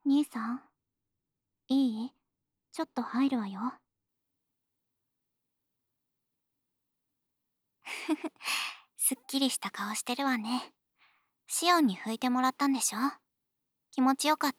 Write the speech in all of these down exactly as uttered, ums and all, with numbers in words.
兄さん、いい？ちょっと入るわよ。すっきりした顔してるわね。シオンに拭いてもらったんでしょ？気持ちよかった？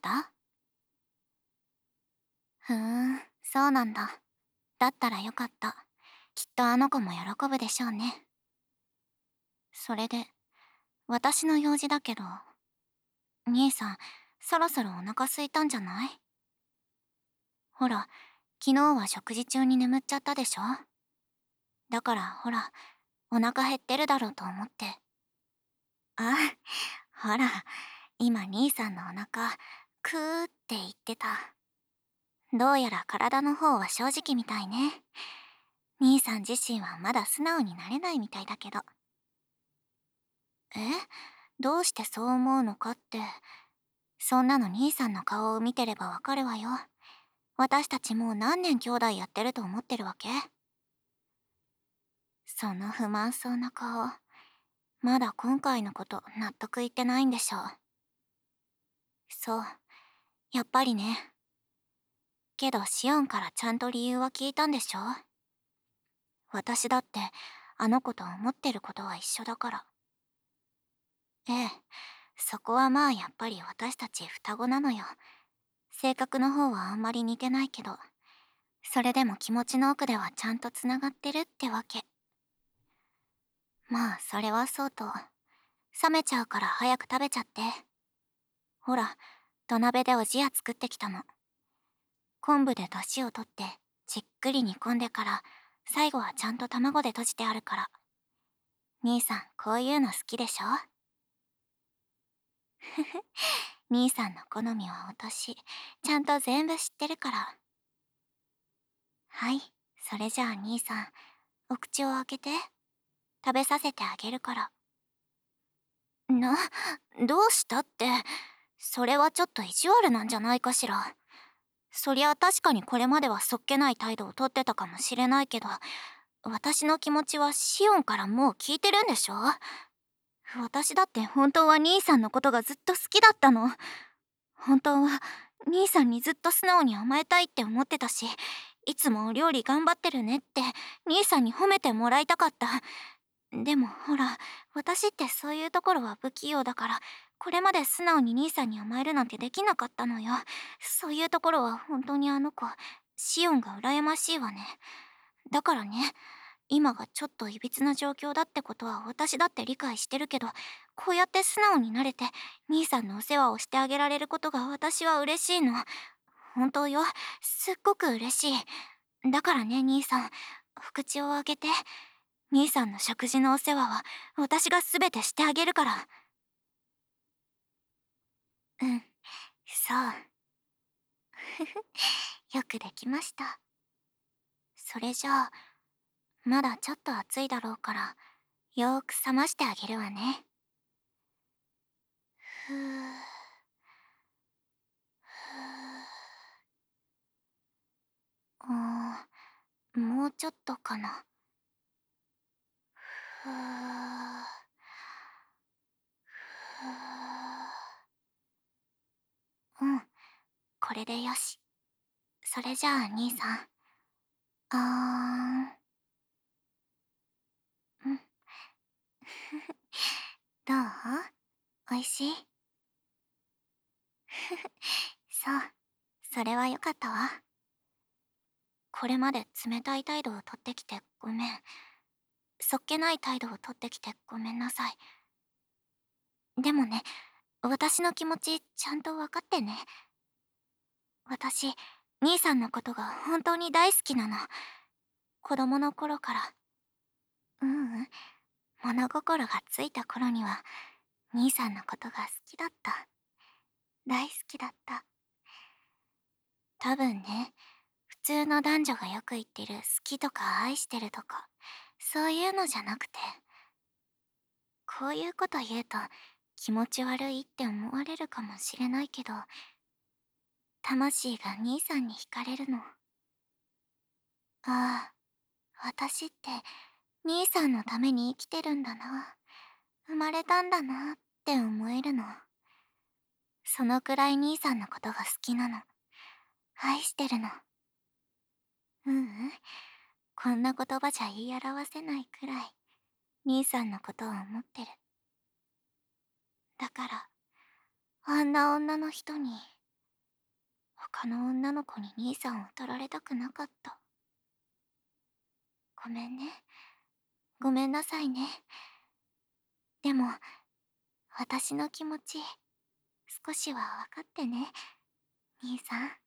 ふーん、そうなんだ。だったらよかった。きっとあの子も喜ぶでしょうね。それで、私の用事だけど、兄さん、そろそろお腹空いたんじゃない？ほら、昨日は食事中に眠っちゃったでしょ？だからほら、お腹減ってるだろうと思って。あ、ほら、今兄さんのお腹、クーって言ってた。どうやら体の方は正直みたいね。兄さん自身はまだ素直になれないみたいだけど。え？どうしてそう思うのかって、そんなの兄さんの顔を見てればわかるわよ。私たちもう何年兄弟やってると思ってるわけ？その不満そうな顔、まだ今回のこと納得いってないんでしょう。そう、やっぱりね。けどシオンからちゃんと理由は聞いたんでしょ？私だってあの子と思ってることは一緒だから。ええ、そこはまあやっぱり私たち双子なのよ。性格の方はあんまり似てないけど、それでも気持ちの奥ではちゃんとつながってるってわけ。まあそれはそうと、冷めちゃうから早く食べちゃって。ほら、土鍋でおじや作ってきたの。昆布で出汁を取ってじっくり煮込んでから、最後はちゃんと卵で閉じてあるから。兄さんこういうの好きでしょ？ふふ、兄さんの好みは私ちゃんと全部知ってるから。はい、それじゃあ兄さん、お口を開けて。食べさせてあげるから。な、どうしたって、それはちょっと意地悪なんじゃないかしら。そりゃ確かにこれまではそっけない態度をとってたかもしれないけど、私の気持ちはシオンからもう聞いてるんでしょ？私だって本当は兄さんのことがずっと好きだったの。本当は兄さんにずっと素直に甘えたいって思ってたし、いつもお料理頑張ってるねって兄さんに褒めてもらいたかった。でもほら、私ってそういうところは不器用だから、これまで素直に兄さんに甘えるなんてできなかったのよ。そういうところは本当にあの子、シオンが羨ましいわね。だからね、今がちょっといびつな状況だってことは私だって理解してるけど、こうやって素直になれて兄さんのお世話をしてあげられることが私は嬉しいの。本当よ、すっごく嬉しい。だからね兄さん、お口を開けて。兄さんの食事のお世話は私が全てしてあげるから。うん、そう。よくできました。それじゃあ、まだちょっと暑いだろうから、よーく冷ましてあげるわね。ふぅ、ふぅ、うーん、もうちょっとかな。ふぅ、ふぅ、うん、これでよし。それじゃあ兄さん、あーん、うん。どう？おいしい？そう、それはよかったわ。これまで冷たい態度をとってきてごめん。そっけない態度をとってきてごめんなさい。でもね、私の気持ちちゃんと分かってね。私、兄さんのことが本当に大好きなの。子供の頃から。ううん、物心がついた頃には、兄さんのことが好きだった。大好きだった。多分ね、普通の男女がよく言ってる好きとか愛してるとか、そういうのじゃなくて、こういうこと言うと気持ち悪いって思われるかもしれないけど、魂が兄さんに惹かれるの。ああ、私って兄さんのために生きてるんだな、生まれたんだなって思えるの。 そのくらい兄さんのことが好きなの。愛してるの。ううん。こんな言葉じゃ言い表せないくらい、兄さんのことを思ってる。だから、あんな女の人に、他の女の子に兄さんを取られたくなかった。ごめんね。ごめんなさいね。でも、私の気持ち、少しは分かってね、兄さん。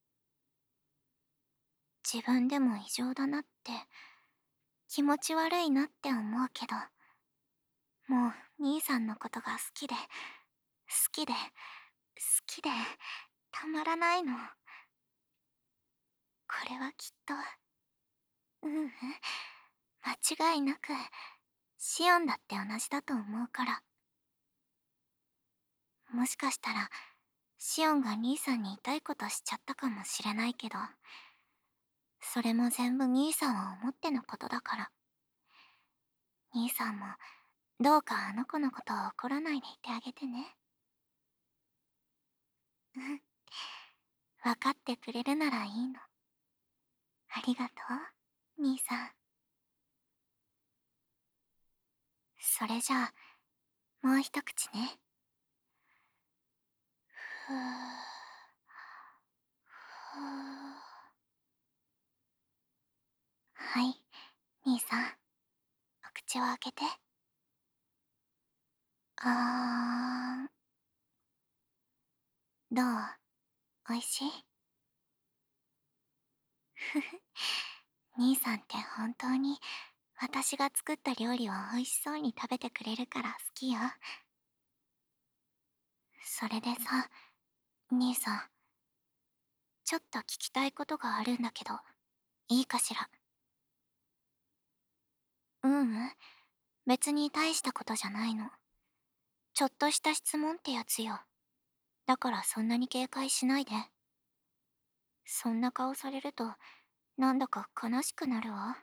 自分でも異常だなって、気持ち悪いなって思うけど、もう兄さんのことが好きで、好きで、好きで、たまらないの。これはきっと、ううん、間違いなく、シオンだって同じだと思うから。もしかしたら、シオンが兄さんに痛いことしちゃったかもしれないけど、それも全部兄さんを思ってのことだから。兄さんも、どうかあの子のことを怒らないでいてあげてね。うん。分かってくれるならいいの。ありがとう、兄さん。それじゃあ、もう一口ね。ふぅ。ふぅ。はい、兄さん。お口を開けて。あーん。どう？おいしい？ふふ。兄さんって本当に私が作った料理を美味しそうに食べてくれるから好きよ。それでさ、兄さん、ちょっと聞きたいことがあるんだけど、いいかしら？ううん、別に大したことじゃないの。ちょっとした質問ってやつよ。だからそんなに警戒しないで。そんな顔されると、なんだか悲しくなるわ。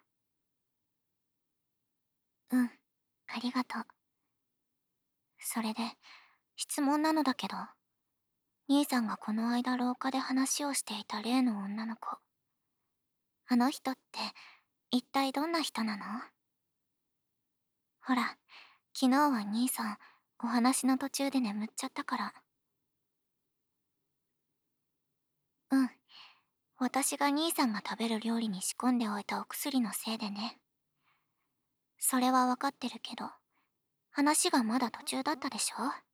うん、ありがとう。それで、質問なのだけど、兄さんがこの間廊下で話をしていた例の女の子。あの人って、一体どんな人なの？ほら、昨日は兄さん、お話の途中で眠っちゃったから。うん。私が兄さんが食べる料理に仕込んでおいたお薬のせいでね。それはわかってるけど、話がまだ途中だったでしょ？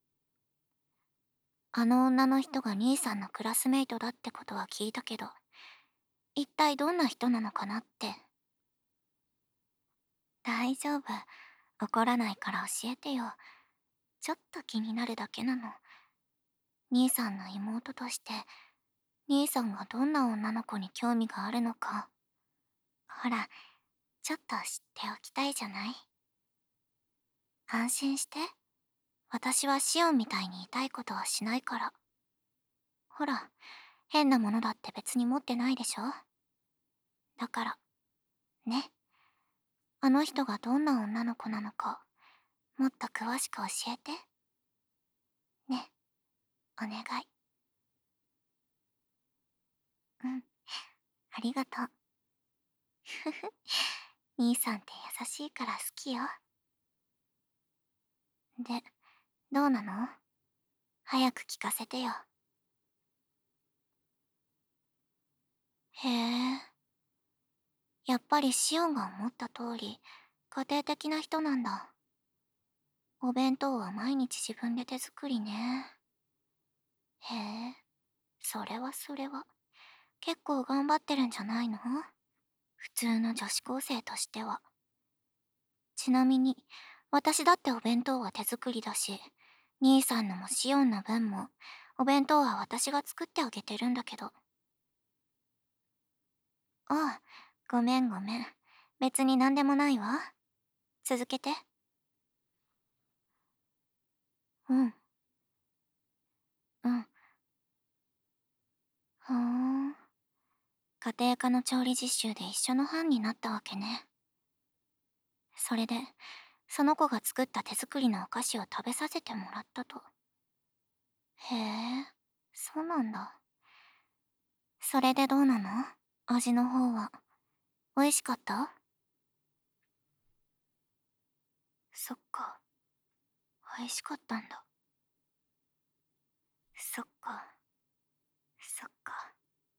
あの女の人が兄さんのクラスメイトだってことは聞いたけど、一体どんな人なのかなって。大丈夫。怒らないから教えてよ。ちょっと気になるだけなの。兄さんの妹として、兄さんがどんな女の子に興味があるのか。ほら、ちょっと知っておきたいじゃない？安心して。私はシオンみたいに痛いことはしないから。ほら、変なものだって別に持ってないでしょ？だから、ね。あの人がどんな女の子なのか、もっと詳しく教えて。ね、お願い。うん、ありがとう。ふふ、兄さんって優しいから好きよ。で、どうなの？早く聞かせてよ。へえ。やっぱりシオンが思った通り、家庭的な人なんだ。お弁当は毎日自分で手作りね。へえ、それはそれは。結構頑張ってるんじゃないの？普通の女子高生としては。ちなみに、私だってお弁当は手作りだし、兄さんのもシオンの分も、お弁当は私が作ってあげてるんだけど。ああ、ごめんごめん。別になんでもないわ。続けて。うん。うん。ふーん。家庭科の調理実習で一緒の班になったわけね。それで、その子が作った手作りのお菓子を食べさせてもらったと。へえ。 そうなんだ。それでどうなの？味の方は。美味しかった？そっか。美味しかったんだ。そっか。そっか。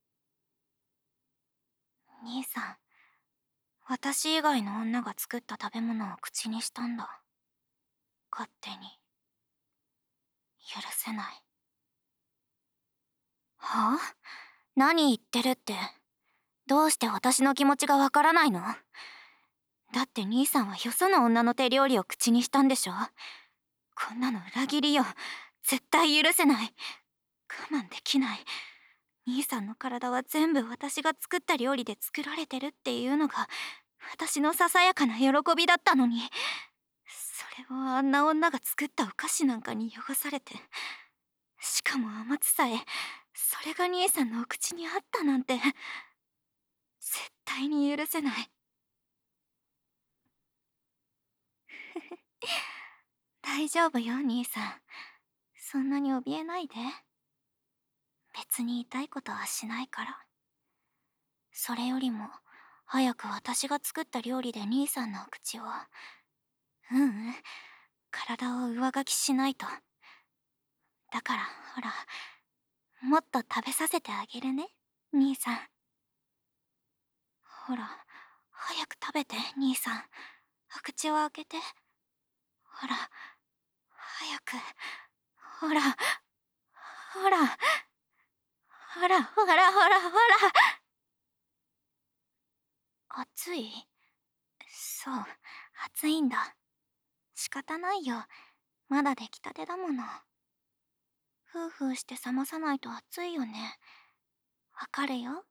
兄さん、私以外の女が作った食べ物を口にしたんだ。勝手に。許せない。はあ？何言ってるって。どうして私の気持ちがわからないの？だって兄さんはよその女の手料理を口にしたんでしょ？こんなの裏切りよ。絶対許せない。我慢できない。兄さんの体は全部私が作った料理で作られてるっていうのが私のささやかな喜びだったのに、それをあんな女が作ったお菓子なんかに汚されて、しかも甘つさえそれが兄さんのお口にあったなんて、絶対に許せない。大丈夫よ兄さん、そんなに怯えないで。別に痛いことはしないから。それよりも早く私が作った料理で兄さんのお口を、ううん、体を上書きしないと。だからほら、もっと食べさせてあげるね、兄さん。ほら、早く食べて兄さん。お口を開けて。ほら、早く。ほら、ほら、ほら、ほら、ほら、ほら。熱い？そう、熱いんだ。仕方ないよ。まだ出来たてだもの。ふうふうして冷まさないと熱いよね。わかるよ。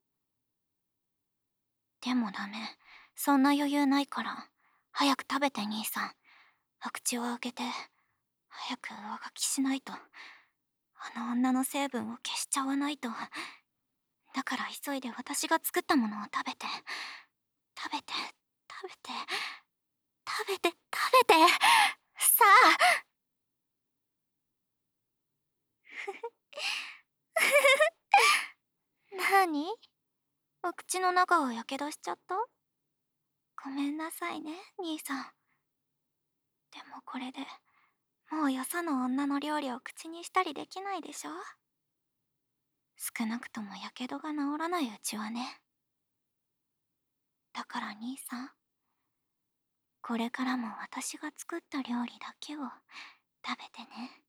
でもダメ。そんな余裕ないから。早く食べて兄さん。お口を開けて。早く上書きしないと。あの女の成分を消しちゃわないと。だから急いで私が作ったものを食べて。食べて、食べて、食べて、食べて。さあ。なに？お口の中をやけどしちゃった？ごめんなさいね、兄さん。でもこれで、もうよその女の料理を口にしたりできないでしょ？少なくともやけどが治らないうちはね。だから兄さん、これからも私が作った料理だけを食べてね。